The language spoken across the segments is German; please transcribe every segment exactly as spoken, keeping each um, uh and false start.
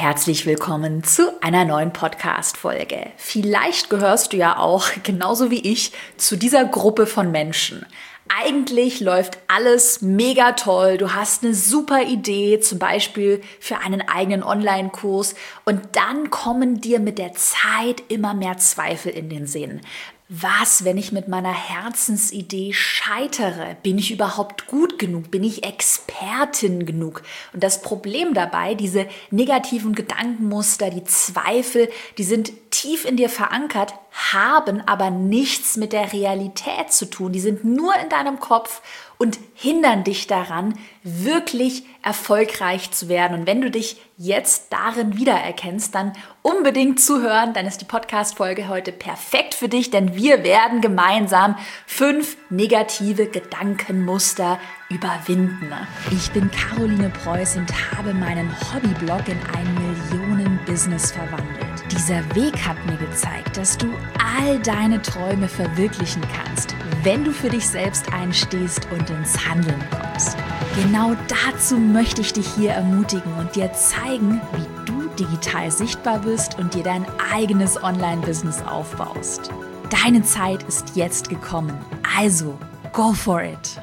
Herzlich willkommen zu einer neuen Podcast-Folge. Vielleicht gehörst du ja auch, genauso wie ich, zu dieser Gruppe von Menschen. Eigentlich läuft alles mega toll. Du hast eine super Idee, zum Beispiel für einen eigenen Online-Kurs. Und dann kommen dir mit der Zeit immer mehr Zweifel in den Sinn. Was, wenn ich mit meiner Herzensidee scheitere? Bin ich überhaupt gut genug? Bin ich Expertin genug? Und das Problem dabei, diese negativen Gedankenmuster, die Zweifel, die sind tief in dir verankert, haben aber nichts mit der Realität zu tun. Die sind nur in deinem Kopf und hindern dich daran, wirklich erfolgreich zu werden. Und wenn du dich jetzt darin wiedererkennst, dann unbedingt zuhören, dann ist die Podcast-Folge heute perfekt für dich, denn wir werden gemeinsam fünf negative Gedankenmuster überwinden. Ich bin Caroline Preuß und habe meinen Hobbyblog in ein Millionen-Business verwandelt. Dieser Weg hat mir gezeigt, dass du all deine Träume verwirklichen kannst, wenn du für dich selbst einstehst und ins Handeln kommst. Genau dazu möchte ich dich hier ermutigen und dir zeigen, wie du digital sichtbar bist und dir dein eigenes Online-Business aufbaust. Deine Zeit ist jetzt gekommen, also go for it!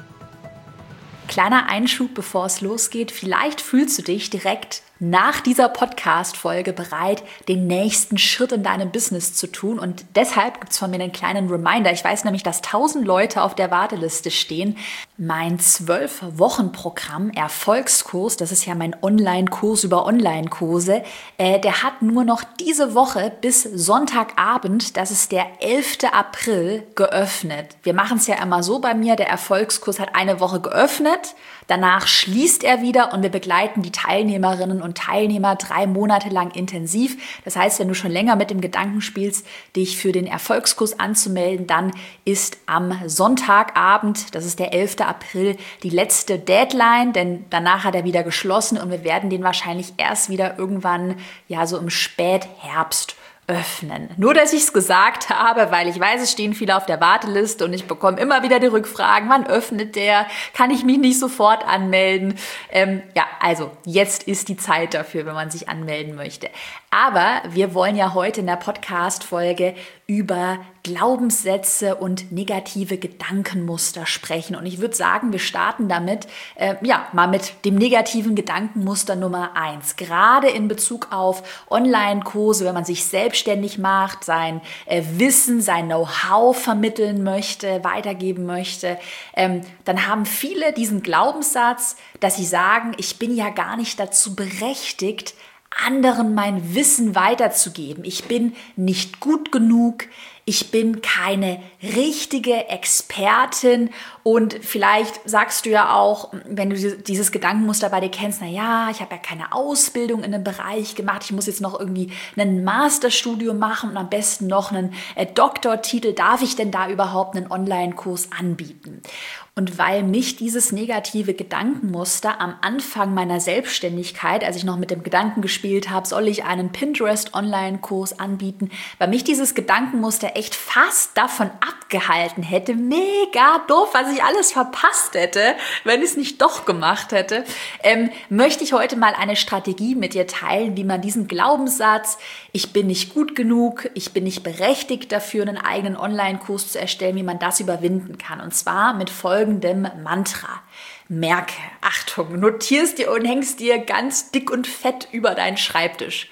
Kleiner Einschub, bevor es losgeht. Vielleicht fühlst du dich direkt nach dieser Podcast-Folge bereit, den nächsten Schritt in deinem Business zu tun. Und deshalb gibt es von mir einen kleinen Reminder. Ich weiß nämlich, dass tausend Leute auf der Warteliste stehen. Mein zwölf Wochen Programm Erfolgskurs, das ist ja mein Online-Kurs über Online-Kurse, äh, der hat nur noch diese Woche bis Sonntagabend, das ist der elfte April, geöffnet. Wir machen es ja immer so bei mir, der Erfolgskurs hat eine Woche geöffnet, danach schließt er wieder und wir begleiten die Teilnehmerinnen und Teilnehmer drei Monate lang intensiv. Das heißt, wenn du schon länger mit dem Gedanken spielst, dich für den Erfolgskurs anzumelden, dann ist am Sonntagabend, das ist der elfte April, die letzte Deadline, denn danach hat er wieder geschlossen und wir werden den wahrscheinlich erst wieder irgendwann, ja, so im Spätherbst öffnen. Nur, dass ich es gesagt habe, weil ich weiß, es stehen viele auf der Warteliste und ich bekomme immer wieder die Rückfragen, wann öffnet der? Kann ich mich nicht sofort anmelden? Ähm, ja, also jetzt ist die Zeit dafür, wenn man sich anmelden möchte. Aber wir wollen ja heute in der Podcast-Folge über Glaubenssätze und negative Gedankenmuster sprechen. Und ich würde sagen, wir starten damit, äh, ja, mal mit dem negativen Gedankenmuster Nummer eins. Gerade in Bezug auf Online-Kurse, wenn man sich selbstständig macht, sein äh, Wissen, sein Know-how vermitteln möchte, weitergeben möchte, ähm, dann haben viele diesen Glaubenssatz, dass sie sagen, ich bin ja gar nicht dazu berechtigt, anderen mein Wissen weiterzugeben. Ich bin nicht gut genug, ich bin keine richtige Expertin und vielleicht sagst du ja auch, wenn du dieses Gedankenmuster bei dir kennst, na ja, ich habe ja keine Ausbildung in einem Bereich gemacht, ich muss jetzt noch irgendwie ein Masterstudium machen und am besten noch einen äh, Doktortitel, darf ich denn da überhaupt einen Online-Kurs anbieten? Und weil mich dieses negative Gedankenmuster am Anfang meiner Selbstständigkeit, als ich noch mit dem Gedanken gespielt habe, soll ich einen Pinterest-Online-Kurs anbieten, weil mich dieses Gedankenmuster echt fast davon abgehalten hätte, mega doof, was ich alles verpasst hätte, wenn ich es nicht doch gemacht hätte, ähm, möchte ich heute mal eine Strategie mit dir teilen, wie man diesen Glaubenssatz, ich bin nicht gut genug, ich bin nicht berechtigt dafür, einen eigenen Online-Kurs zu erstellen, wie man das überwinden kann. Und zwar mit folgendem Mantra. Merke, Achtung, notierst dir und hängst dir ganz dick und fett über deinen Schreibtisch.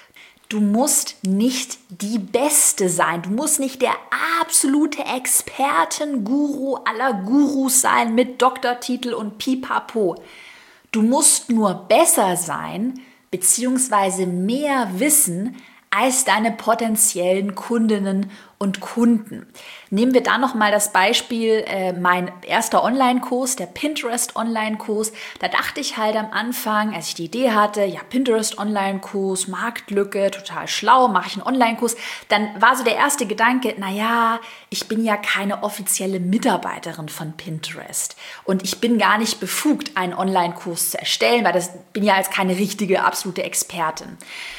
Du musst nicht die Beste sein. Du musst nicht der absolute Experten-Guru aller Gurus sein mit Doktortitel und Pipapo. Du musst nur besser sein, beziehungsweise mehr wissen als deine potenziellen Kundinnen und Kunden. Nehmen wir da nochmal das Beispiel, äh, mein erster Online-Kurs, der Pinterest-Online-Kurs. Da dachte ich halt am Anfang, als ich die Idee hatte, ja, Pinterest-Online-Kurs, Marktlücke, total schlau, mache ich einen Online-Kurs. Dann war so der erste Gedanke, naja, ich bin ja keine offizielle Mitarbeiterin von Pinterest und ich bin gar nicht befugt, einen Online-Kurs zu erstellen, weil das bin ja als keine richtige, absolute Expertin.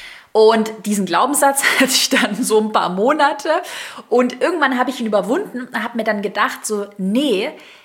Und diesen Glaubenssatz hatte ich dann so ein paar Monate und irgendwann habe ich ihn überwunden und habe mir dann gedacht, so, nee,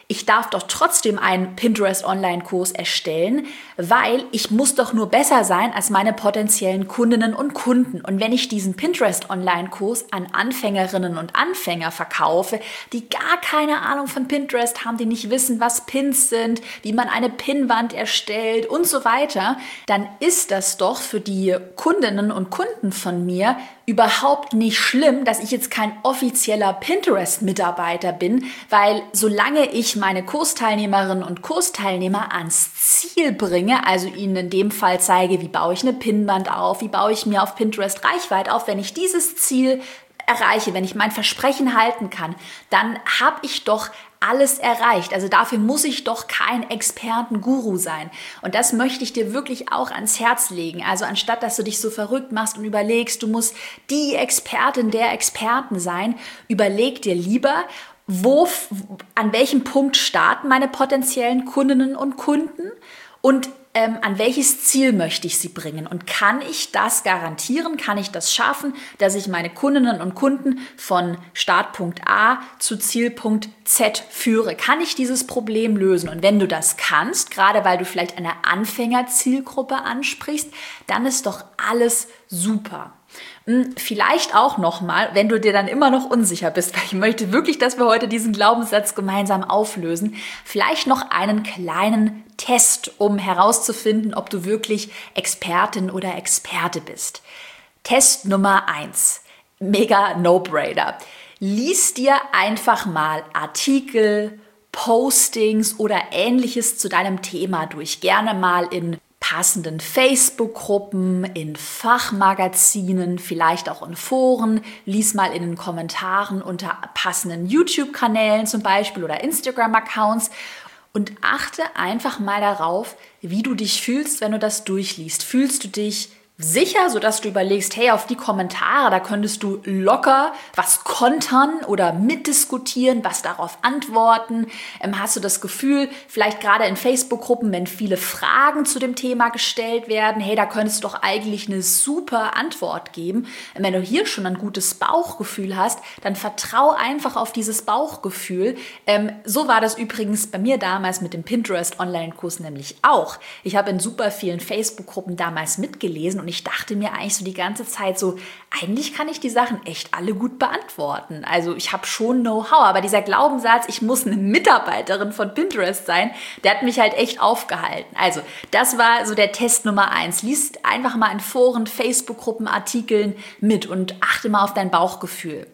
ich darf doch trotzdem einen Pinterest-Online-Kurs erstellen, weil ich muss doch nur besser sein als meine potenziellen Kundinnen und Kunden. Und wenn ich diesen Pinterest-Online-Kurs an Anfängerinnen und Anfänger verkaufe, die gar keine Ahnung von Pinterest haben, die nicht wissen, was Pins sind, wie man eine Pinnwand erstellt und so weiter, dann ist das doch für die Kundinnen und Kunden von mir überhaupt nicht schlimm, dass ich jetzt kein offizieller Pinterest-Mitarbeiter bin, weil solange ich meine Kursteilnehmerinnen und Kursteilnehmer ans Ziel bringe, also ihnen in dem Fall zeige, wie baue ich eine Pinnwand auf, wie baue ich mir auf Pinterest Reichweite auf, wenn ich dieses Ziel erreiche, wenn ich mein Versprechen halten kann, dann habe ich doch alles erreicht. Also dafür muss ich doch kein Expertenguru sein. Und das möchte ich dir wirklich auch ans Herz legen. Also anstatt, dass du dich so verrückt machst und überlegst, du musst die Expertin der Experten sein, überleg dir lieber, wo, an welchem Punkt starten meine potenziellen Kundinnen und Kunden und Ähm, an welches Ziel möchte ich sie bringen? Und kann ich das garantieren? Kann ich das schaffen, dass ich meine Kundinnen und Kunden von Startpunkt A zu Zielpunkt Z führe? Kann ich dieses Problem lösen? Und wenn du das kannst, gerade weil du vielleicht eine Anfängerzielgruppe ansprichst, dann ist doch alles super. Vielleicht auch nochmal, wenn du dir dann immer noch unsicher bist, weil ich möchte wirklich, dass wir heute diesen Glaubenssatz gemeinsam auflösen, vielleicht noch einen kleinen Test, um herauszufinden, ob du wirklich Expertin oder Experte bist. Test Nummer eins. Mega No-Brainer. Lies dir einfach mal Artikel, Postings oder Ähnliches zu deinem Thema durch. Gerne mal in passenden Facebook-Gruppen, in Fachmagazinen, vielleicht auch in Foren. Lies mal in den Kommentaren unter passenden YouTube-Kanälen zum Beispiel oder Instagram-Accounts und achte einfach mal darauf, wie du dich fühlst, wenn du das durchliest. Fühlst du dich sicher, sodass du überlegst, hey, auf die Kommentare, da könntest du locker was kontern oder mitdiskutieren, was darauf antworten. Ähm, hast du das Gefühl, vielleicht gerade in Facebook-Gruppen, wenn viele Fragen zu dem Thema gestellt werden, hey, da könntest du doch eigentlich eine super Antwort geben. Ähm, wenn du hier schon ein gutes Bauchgefühl hast, dann vertrau einfach auf dieses Bauchgefühl. Ähm, so war das übrigens bei mir damals mit dem Pinterest-Online-Kurs nämlich auch. Ich habe in super vielen Facebook-Gruppen damals mitgelesen und ich dachte mir eigentlich so die ganze Zeit so, eigentlich kann ich die Sachen echt alle gut beantworten. Also ich habe schon Know-how, aber dieser Glaubenssatz, ich muss eine Mitarbeiterin von Pinterest sein, der hat mich halt echt aufgehalten. Also das war so der Test Nummer eins. Lies einfach mal in Foren, Facebook-Gruppen, Artikeln mit und achte mal auf dein Bauchgefühl.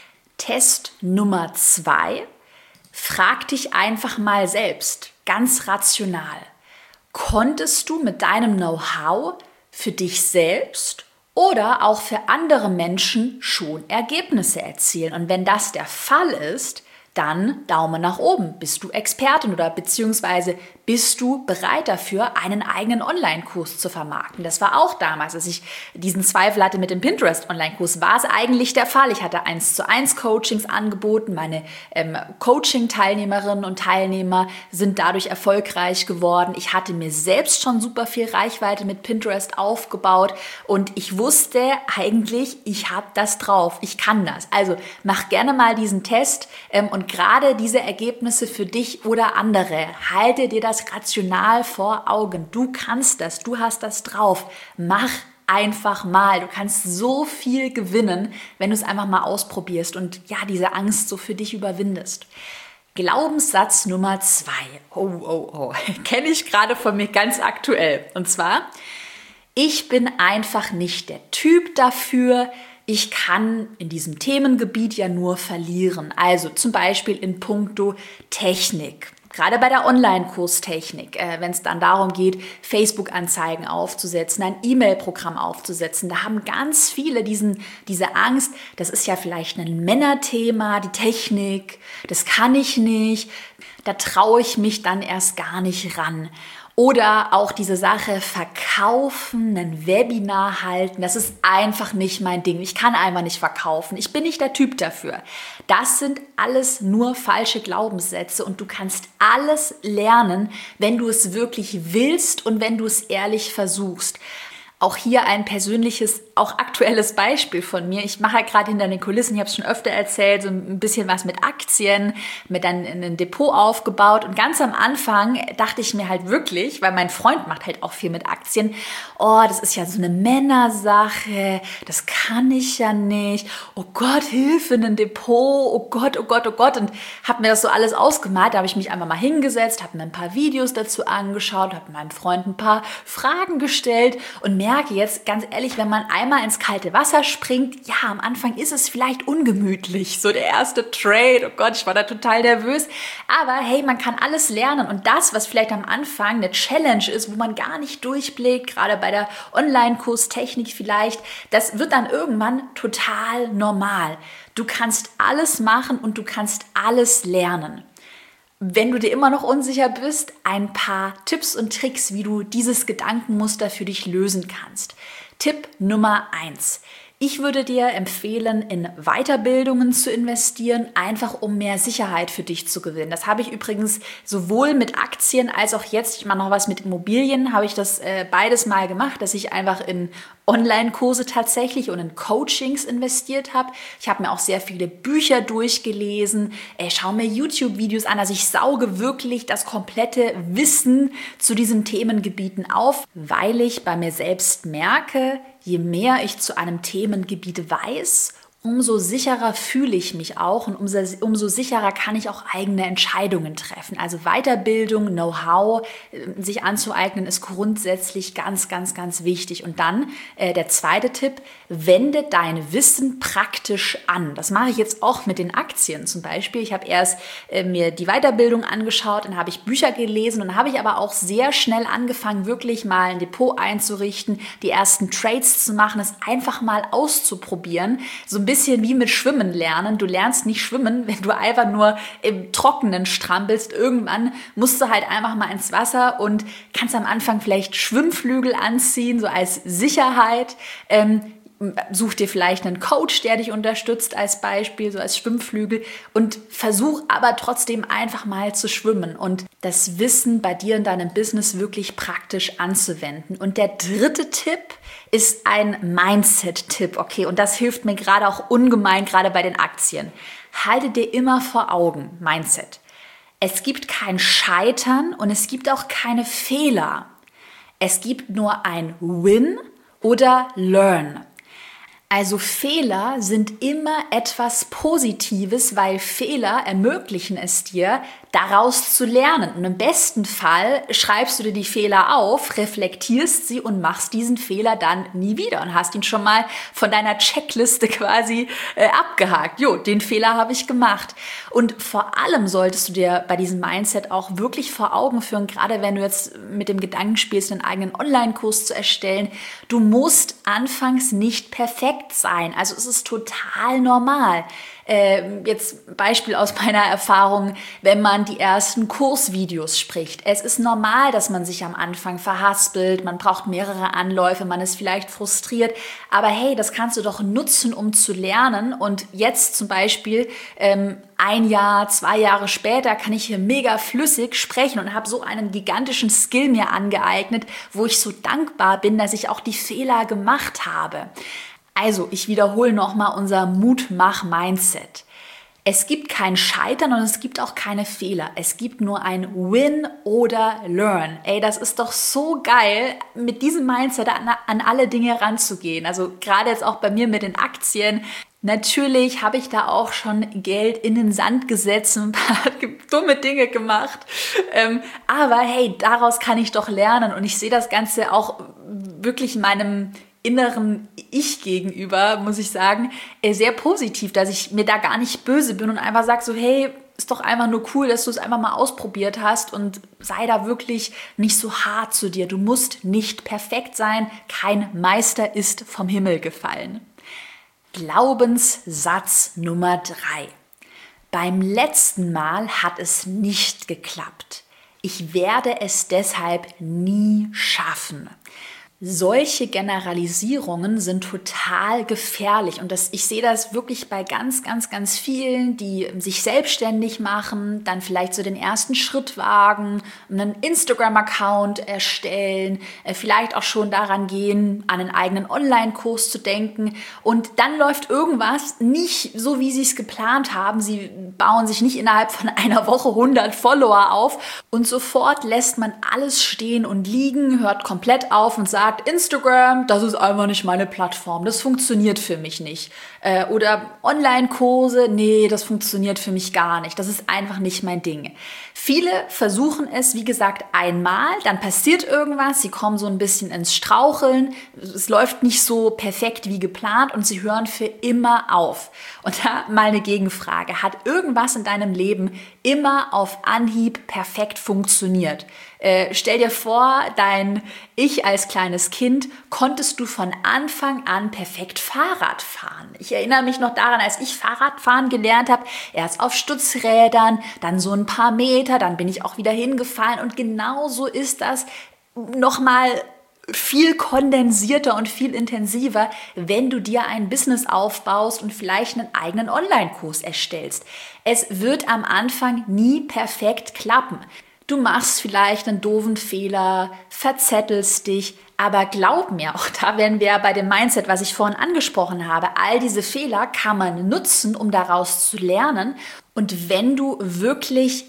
Test Nummer zwei. Frag dich einfach mal selbst, ganz rational. Konntest du mit deinem Know-how für dich selbst oder auch für andere Menschen schon Ergebnisse erzielen? Und wenn das der Fall ist, dann Daumen nach oben. Bist du Expertin oder beziehungsweise bist du bereit dafür, einen eigenen Online-Kurs zu vermarkten? Das war auch damals, als ich diesen Zweifel hatte mit dem Pinterest-Online-Kurs, war es eigentlich der Fall. Ich hatte eins zu eins Coachings angeboten. Meine ähm, Coaching-Teilnehmerinnen und Teilnehmer sind dadurch erfolgreich geworden. Ich hatte mir selbst schon super viel Reichweite mit Pinterest aufgebaut und ich wusste eigentlich, ich habe das drauf. Ich kann das. Also mach gerne mal diesen Test ähm, und gerade diese Ergebnisse für dich oder andere, halte dir das rational vor Augen. Du kannst das, du hast das drauf. Mach einfach mal. Du kannst so viel gewinnen, wenn du es einfach mal ausprobierst und ja, diese Angst so für dich überwindest. Glaubenssatz Nummer zwei. Oh, oh, oh. Kenne ich gerade von mir ganz aktuell. Und zwar, ich bin einfach nicht der Typ dafür. Ich kann in diesem Themengebiet ja nur verlieren. Also zum Beispiel in puncto Technik. Gerade bei der Online-Kurstechnik, äh, wenn es dann darum geht, Facebook-Anzeigen aufzusetzen, ein E-Mail-Programm aufzusetzen, da haben ganz viele diesen, diese Angst, das ist ja vielleicht ein Männerthema, die Technik, das kann ich nicht, da traue ich mich dann erst gar nicht ran. Oder auch diese Sache verkaufen, ein Webinar halten, das ist einfach nicht mein Ding. Ich kann einfach nicht verkaufen. Ich bin nicht der Typ dafür. Das sind alles nur falsche Glaubenssätze und du kannst alles lernen, wenn du es wirklich willst und wenn du es ehrlich versuchst. Auch hier ein persönliches, auch aktuelles Beispiel von mir. Ich mache halt gerade hinter den Kulissen, ich habe es schon öfter erzählt, so ein bisschen was mit Aktien, mit dann ein Depot aufgebaut. Und ganz am Anfang dachte ich mir halt wirklich, weil mein Freund macht halt auch viel mit Aktien, oh, das ist ja so eine Männersache, das kann ich ja nicht. Oh Gott, Hilfe, ein Depot, oh Gott, oh Gott, oh Gott. Und habe mir das so alles ausgemalt. Da habe ich mich einfach mal hingesetzt, habe mir ein paar Videos dazu angeschaut, habe meinem Freund ein paar Fragen gestellt und mir merke jetzt, ganz ehrlich, wenn man einmal ins kalte Wasser springt, ja, am Anfang ist es vielleicht ungemütlich, so der erste Trade, oh Gott, ich war da total nervös, aber hey, man kann alles lernen und das, was vielleicht am Anfang eine Challenge ist, wo man gar nicht durchblickt, gerade bei der Online-Kurstechnik vielleicht, das wird dann irgendwann total normal. Du kannst alles machen und du kannst alles lernen. Wenn du dir immer noch unsicher bist, ein paar Tipps und Tricks, wie du dieses Gedankenmuster für dich lösen kannst. Tipp Nummer eins. Ich würde dir empfehlen, in Weiterbildungen zu investieren, einfach um mehr Sicherheit für dich zu gewinnen. Das habe ich übrigens sowohl mit Aktien als auch jetzt, ich mache noch was mit Immobilien, habe ich das äh, beides mal gemacht, dass ich einfach in Online-Kurse tatsächlich und in Coachings investiert habe. Ich habe mir auch sehr viele Bücher durchgelesen, äh, schaue mir YouTube-Videos an, also ich sauge wirklich das komplette Wissen zu diesen Themengebieten auf, weil ich bei mir selbst merke, je mehr ich zu einem Themengebiet weiß, umso sicherer fühle ich mich auch und umso, umso sicherer kann ich auch eigene Entscheidungen treffen. Also Weiterbildung, Know-how, sich anzueignen, ist grundsätzlich ganz, ganz, ganz wichtig. Und dann äh, der zweite Tipp, wende dein Wissen praktisch an. Das mache ich jetzt auch mit den Aktien zum Beispiel. Ich habe erst äh, mir die Weiterbildung angeschaut, dann habe ich Bücher gelesen und dann habe ich aber auch sehr schnell angefangen, wirklich mal ein Depot einzurichten, die ersten Trades zu machen, es einfach mal auszuprobieren. So ein bisschen wie mit Schwimmen lernen. Du lernst nicht schwimmen, wenn du einfach nur im Trockenen strampelst. Irgendwann musst du halt einfach mal ins Wasser und kannst am Anfang vielleicht Schwimmflügel anziehen, so als Sicherheit. Ähm, Such dir vielleicht einen Coach, der dich unterstützt als Beispiel, so als Schwimmflügel und versuch aber trotzdem einfach mal zu schwimmen und das Wissen bei dir in deinem Business wirklich praktisch anzuwenden. Und der dritte Tipp ist ein Mindset-Tipp, okay, und das hilft mir gerade auch ungemein, gerade bei den Aktien. Halte dir immer vor Augen, Mindset. Es gibt kein Scheitern und es gibt auch keine Fehler. Es gibt nur ein Win oder Learn. Also Fehler sind immer etwas Positives, weil Fehler ermöglichen es dir, daraus zu lernen. Und im besten Fall schreibst du dir die Fehler auf, reflektierst sie und machst diesen Fehler dann nie wieder und hast ihn schon mal von deiner Checkliste quasi äh, abgehakt. Jo, den Fehler habe ich gemacht. Und vor allem solltest du dir bei diesem Mindset auch wirklich vor Augen führen, gerade wenn du jetzt mit dem Gedanken spielst, einen eigenen Online-Kurs zu erstellen, du musst anfangs nicht perfekt sein. Also es ist total normal. Äh, jetzt Beispiel aus meiner Erfahrung, wenn man die ersten Kursvideos spricht. Es ist normal, dass man sich am Anfang verhaspelt, man braucht mehrere Anläufe, man ist vielleicht frustriert, aber hey, das kannst du doch nutzen, um zu lernen und jetzt zum Beispiel ähm, ein Jahr, zwei Jahre später kann ich hier mega flüssig sprechen und habe so einen gigantischen Skill mir angeeignet, wo ich so dankbar bin, dass ich auch die Fehler gemacht habe. Also, ich wiederhole nochmal unser Mutmach-Mindset. Es gibt kein Scheitern und es gibt auch keine Fehler. Es gibt nur ein Win oder Learn. Ey, das ist doch so geil, mit diesem Mindset an, an alle Dinge ranzugehen. Also gerade jetzt auch bei mir mit den Aktien. Natürlich habe ich da auch schon Geld in den Sand gesetzt und ein paar dumme Dinge gemacht. Ähm, aber hey, daraus kann ich doch lernen. Und ich sehe das Ganze auch wirklich in meinem inneren Ich gegenüber, muss ich sagen, sehr positiv, dass ich mir da gar nicht böse bin und einfach sage so, hey, ist doch einfach nur cool, dass du es einfach mal ausprobiert hast und sei da wirklich nicht so hart zu dir. Du musst nicht perfekt sein, kein Meister ist vom Himmel gefallen. Glaubenssatz Nummer drei. Beim letzten Mal hat es nicht geklappt. Ich werde es deshalb nie schaffen. Solche Generalisierungen sind total gefährlich und das, ich sehe das wirklich bei ganz, ganz, ganz vielen, die sich selbstständig machen, dann vielleicht so den ersten Schritt wagen, einen Instagram-Account erstellen, vielleicht auch schon daran gehen, an einen eigenen Online-Kurs zu denken und dann läuft irgendwas nicht so, wie sie es geplant haben. Sie bauen sich nicht innerhalb von einer Woche hundert Follower auf und sofort lässt man alles stehen und liegen, hört komplett auf und sagt, Instagram, das ist einfach nicht meine Plattform, das funktioniert für mich nicht. Äh, oder Online-Kurse, nee, das funktioniert für mich gar nicht, das ist einfach nicht mein Ding. Viele versuchen es, wie gesagt, einmal, dann passiert irgendwas, sie kommen so ein bisschen ins Straucheln, es läuft nicht so perfekt wie geplant und sie hören für immer auf. Und da mal eine Gegenfrage, hat irgendwas in deinem Leben immer auf Anhieb perfekt funktioniert? Äh, stell dir vor, dein Ich als kleines Kind, konntest du von Anfang an perfekt Fahrrad fahren. Ich erinnere mich noch daran, als ich Fahrradfahren gelernt habe, erst auf Stützrädern, dann so ein paar Meter, dann bin ich auch wieder hingefallen und genauso ist das nochmal viel kondensierter und viel intensiver, wenn du dir ein Business aufbaust und vielleicht einen eigenen Online-Kurs erstellst. Es wird am Anfang nie perfekt klappen. Du machst vielleicht einen doofen Fehler, verzettelst dich, aber glaub mir, auch da wären wir bei dem Mindset, was ich vorhin angesprochen habe. All diese Fehler kann man nutzen, um daraus zu lernen. Und wenn du wirklich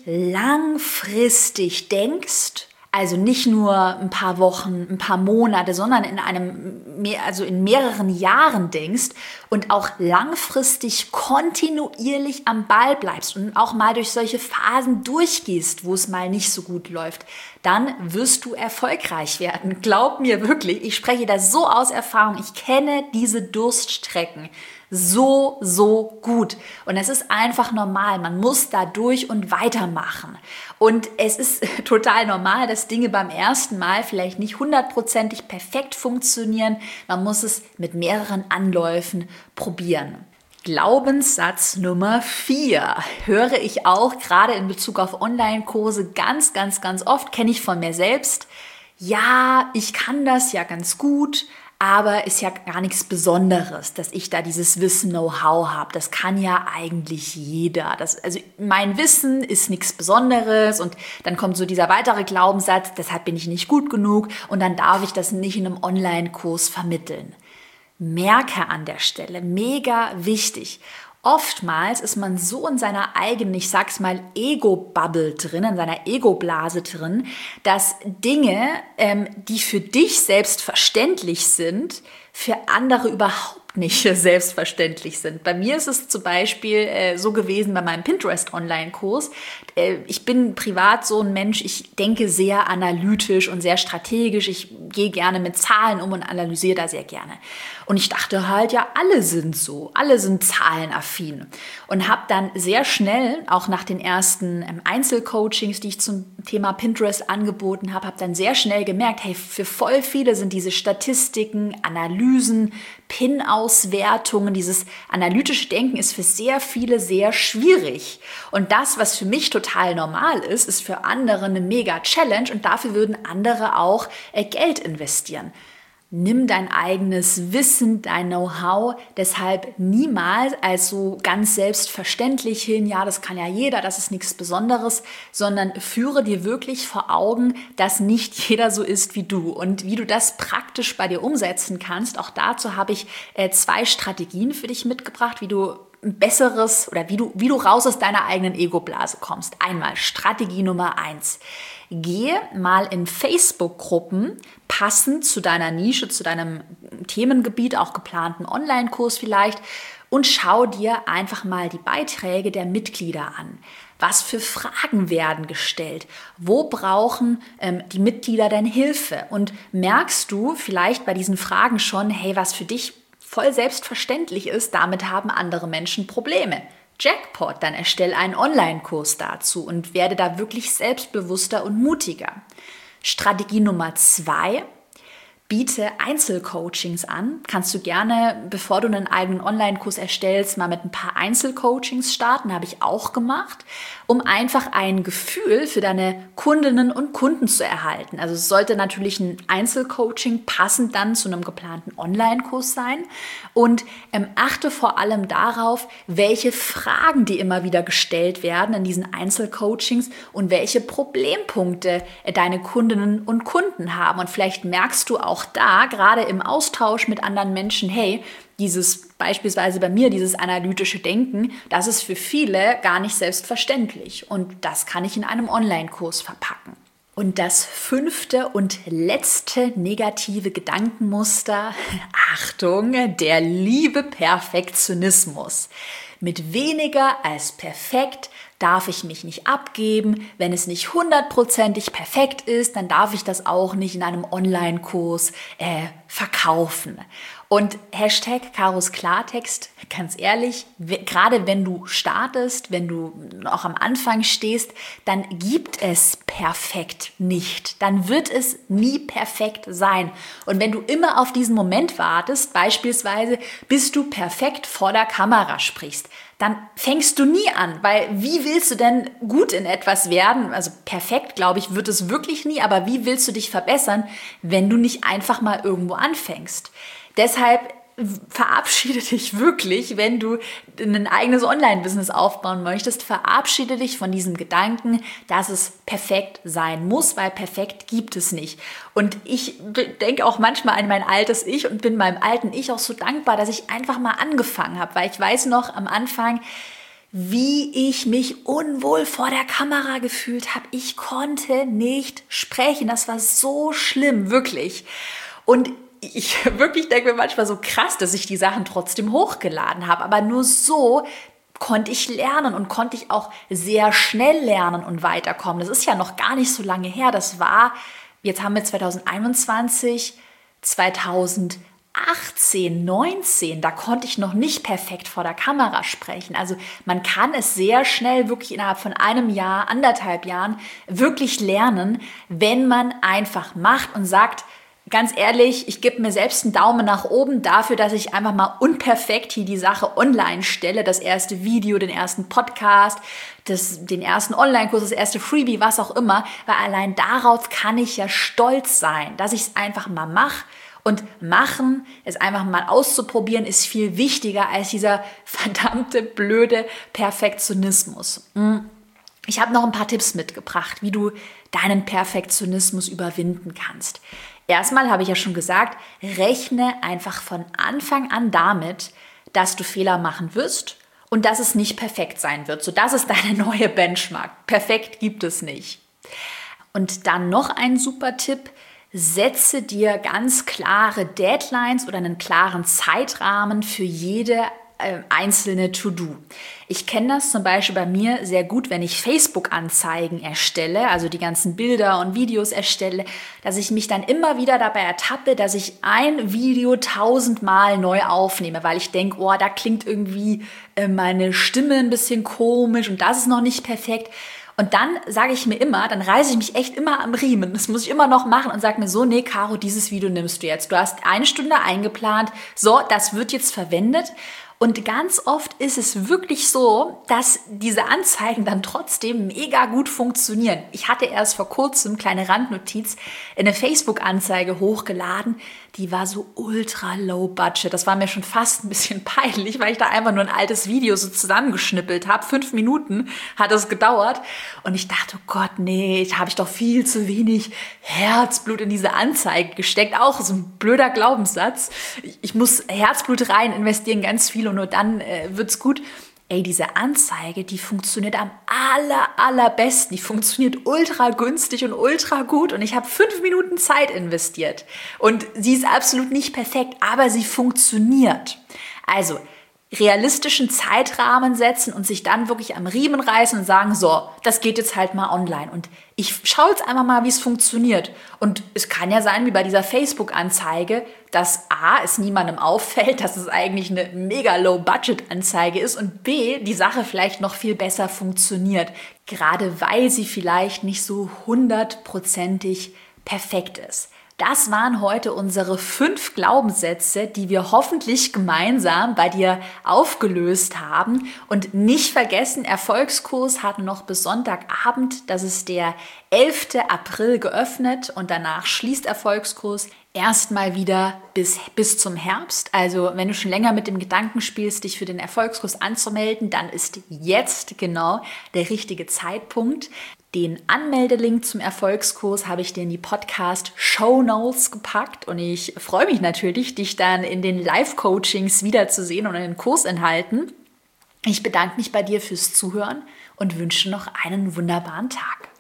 langfristig denkst, also nicht nur ein paar Wochen, ein paar Monate, sondern in einem, also in mehreren Jahren denkst und auch langfristig kontinuierlich am Ball bleibst und auch mal durch solche Phasen durchgehst, wo es mal nicht so gut läuft, dann wirst du erfolgreich werden. Glaub mir wirklich, ich spreche das so aus Erfahrung. Ich kenne diese Durststrecken so, so gut. Und es ist einfach normal. Man muss da durch und weitermachen. Und es ist total normal, dass Dinge beim ersten Mal vielleicht nicht hundertprozentig perfekt funktionieren. Man muss es mit mehreren Anläufen probieren. Glaubenssatz Nummer vier höre ich auch gerade in Bezug auf Online-Kurse ganz, ganz, ganz oft, kenne ich von mir selbst. Ja, ich kann das ja ganz gut, aber ist ja gar nichts Besonderes, dass ich da dieses Wissen, Know-how habe. Das kann ja eigentlich jeder. Das, also mein Wissen ist nichts Besonderes und dann kommt so dieser weitere Glaubenssatz, deshalb bin ich nicht gut genug und dann darf ich das nicht in einem Online-Kurs vermitteln. Merke an der Stelle, mega wichtig. Oftmals ist man so in seiner eigenen, ich sag's mal, Ego-Bubble drin, in seiner Ego-Blase drin, dass Dinge, ähm, die für dich selbstverständlich sind, für andere überhaupt nicht selbstverständlich sind. Bei mir ist es zum Beispiel äh, so gewesen bei meinem Pinterest-Online-Kurs. Äh, ich bin privat so ein Mensch, ich denke sehr analytisch und sehr strategisch. Ich gehe gerne mit Zahlen um und analysiere da sehr gerne. Und ich dachte halt, ja, alle sind so, alle sind zahlenaffin. Und habe dann sehr schnell, auch nach den ersten ähm, Einzelcoachings, die ich zum Thema Pinterest angeboten habe, habe dann sehr schnell gemerkt, hey, für voll viele sind diese Statistiken, Analysen, Pin-Auswertungen, dieses analytische Denken ist für sehr viele sehr schwierig. Und das, was für mich total normal ist, ist für andere eine Mega-Challenge und dafür würden andere auch äh, Geld investieren. Nimm dein eigenes Wissen, dein Know-how deshalb niemals als so ganz selbstverständlich hin, ja, das kann ja jeder, das ist nichts Besonderes, sondern führe dir wirklich vor Augen, dass nicht jeder so ist wie du und wie du das praktisch bei dir umsetzen kannst. Auch dazu habe ich äh, zwei Strategien für dich mitgebracht, wie du ein besseres oder wie du, wie du raus aus deiner eigenen Ego-Blase kommst. Einmal Strategie Nummer eins. Gehe mal in Facebook-Gruppen, passend zu deiner Nische, zu deinem Themengebiet, auch geplanten Online-Kurs vielleicht, und schau dir einfach mal die Beiträge der Mitglieder an. Was für Fragen werden gestellt? Wo brauchen ähm, die Mitglieder denn Hilfe? Und merkst du vielleicht bei diesen Fragen schon, hey, was für dich voll selbstverständlich ist, damit haben andere Menschen Probleme. Jackpot, dann erstell einen Online-Kurs dazu und werde da wirklich selbstbewusster und mutiger. Strategie Nummer zwei, biete Einzelcoachings an. Kannst du gerne, bevor du einen eigenen Online-Kurs erstellst, mal mit ein paar Einzelcoachings starten. Habe ich auch gemacht, um einfach ein Gefühl für deine Kundinnen und Kunden zu erhalten. Also es sollte natürlich ein Einzelcoaching passend dann zu einem geplanten Online-Kurs sein. Und ähm, achte vor allem darauf, welche Fragen dir immer wieder gestellt werden in diesen Einzelcoachings und welche Problempunkte deine Kundinnen und Kunden haben. Und vielleicht merkst du auch da, gerade im Austausch mit anderen Menschen, hey, dieses beispielsweise bei mir, dieses analytische Denken, das ist für viele gar nicht selbstverständlich. Und das kann ich in einem Online-Kurs verpacken. Und das fünfte und letzte negative Gedankenmuster, Achtung, der liebe Perfektionismus. Mit weniger als perfekt darf ich mich nicht abgeben. Wenn es nicht hundertprozentig perfekt ist, dann darf ich das auch nicht in einem Online-Kurs äh, verkaufen. Und Hashtag Karos Klartext, ganz ehrlich, gerade wenn du startest, wenn du noch am Anfang stehst, dann gibt es perfekt nicht. Dann wird es nie perfekt sein. Und wenn du immer auf diesen Moment wartest, beispielsweise bis du perfekt vor der Kamera sprichst, dann fängst du nie an, weil wie willst du denn gut in etwas werden? Also perfekt, glaube ich, wird es wirklich nie, aber wie willst du dich verbessern, wenn du nicht einfach mal irgendwo anfängst? Deshalb verabschiede dich wirklich, wenn du ein eigenes Online-Business aufbauen möchtest, verabschiede dich von diesem Gedanken, dass es perfekt sein muss, weil perfekt gibt es nicht. Und ich denke auch manchmal an mein altes Ich und bin meinem alten Ich auch so dankbar, dass ich einfach mal angefangen habe, weil ich weiß noch am Anfang, wie ich mich unwohl vor der Kamera gefühlt habe. Ich konnte nicht sprechen. Das war so schlimm, wirklich. Und ich wirklich denke mir manchmal so krass, dass ich die Sachen trotzdem hochgeladen habe. Aber nur so konnte ich lernen und konnte ich auch sehr schnell lernen und weiterkommen. Das ist ja noch gar nicht so lange her. Das war, jetzt haben wir zwanzig einundzwanzig, zwanzig achtzehn, neunzehn, da konnte ich noch nicht perfekt vor der Kamera sprechen. Also man kann es sehr schnell, wirklich innerhalb von einem Jahr, anderthalb Jahren, wirklich lernen, wenn man einfach macht und sagt, ganz ehrlich, ich gebe mir selbst einen Daumen nach oben dafür, dass ich einfach mal unperfekt hier die Sache online stelle. Das erste Video, den ersten Podcast, das, den ersten Online-Kurs, das erste Freebie, was auch immer. Weil allein darauf kann ich ja stolz sein, dass ich es einfach mal mache. Und machen, es einfach mal auszuprobieren, ist viel wichtiger als dieser verdammte blöde Perfektionismus. Ich habe noch ein paar Tipps mitgebracht, wie du deinen Perfektionismus überwinden kannst. Erstmal habe ich ja schon gesagt, rechne einfach von Anfang an damit, dass du Fehler machen wirst und dass es nicht perfekt sein wird. So, das ist deine neue Benchmark. Perfekt gibt es nicht. Und dann noch ein super Tipp. Setze dir ganz klare Deadlines oder einen klaren Zeitrahmen für jede äh, einzelne To-Do. Ich kenne das zum Beispiel bei mir sehr gut, wenn ich Facebook-Anzeigen erstelle, also die ganzen Bilder und Videos erstelle, dass ich mich dann immer wieder dabei ertappe, dass ich ein Video tausendmal neu aufnehme, weil ich denke, oh, da klingt irgendwie äh, meine Stimme ein bisschen komisch und das ist noch nicht perfekt. Und dann sage ich mir immer, dann reiße ich mich echt immer am Riemen. Das muss ich immer noch machen und sage mir so, nee, Caro, dieses Video nimmst du jetzt. Du hast eine Stunde eingeplant. So, das wird jetzt verwendet. Und ganz oft ist es wirklich so, dass diese Anzeigen dann trotzdem mega gut funktionieren. Ich hatte erst vor kurzem, kleine Randnotiz, eine Facebook-Anzeige hochgeladen, die war so ultra low budget. Das war mir schon fast ein bisschen peinlich, weil ich da einfach nur ein altes Video so zusammengeschnippelt habe. Fünf Minuten hat es gedauert. Und ich dachte, oh Gott, nee, da habe ich doch viel zu wenig Herzblut in diese Anzeige gesteckt. Auch so ein blöder Glaubenssatz. Ich muss Herzblut rein investieren, ganz viel und nur dann äh, wird's gut. Ey, diese Anzeige, die funktioniert am aller, allerbesten. Die funktioniert ultra günstig und ultra gut. Und ich habe fünf Minuten Zeit investiert. Und sie ist absolut nicht perfekt, aber sie funktioniert. Also, realistischen Zeitrahmen setzen und sich dann wirklich am Riemen reißen und sagen, so, das geht jetzt halt mal online. Und ich schaue jetzt einfach mal, wie es funktioniert. Und es kann ja sein, wie bei dieser Facebook-Anzeige, dass A, es niemandem auffällt, dass es eigentlich eine mega Low-Budget-Anzeige ist und B, die Sache vielleicht noch viel besser funktioniert. Gerade weil sie vielleicht nicht so hundertprozentig perfekt ist. Das waren heute unsere fünf Glaubenssätze, die wir hoffentlich gemeinsam bei dir aufgelöst haben. Und nicht vergessen, Erfolgskurs hat noch bis Sonntagabend, das ist der elfter April geöffnet und danach schließt Erfolgskurs erstmal wieder bis, bis zum Herbst. Also wenn du schon länger mit dem Gedanken spielst, dich für den Erfolgskurs anzumelden, dann ist jetzt genau der richtige Zeitpunkt. Den Anmeldelink zum Erfolgskurs habe ich dir in die Podcast-Show-Notes gepackt und ich freue mich natürlich, dich dann in den Live-Coachings wiederzusehen und in den Kursinhalten. Ich bedanke mich bei dir fürs Zuhören und wünsche noch einen wunderbaren Tag.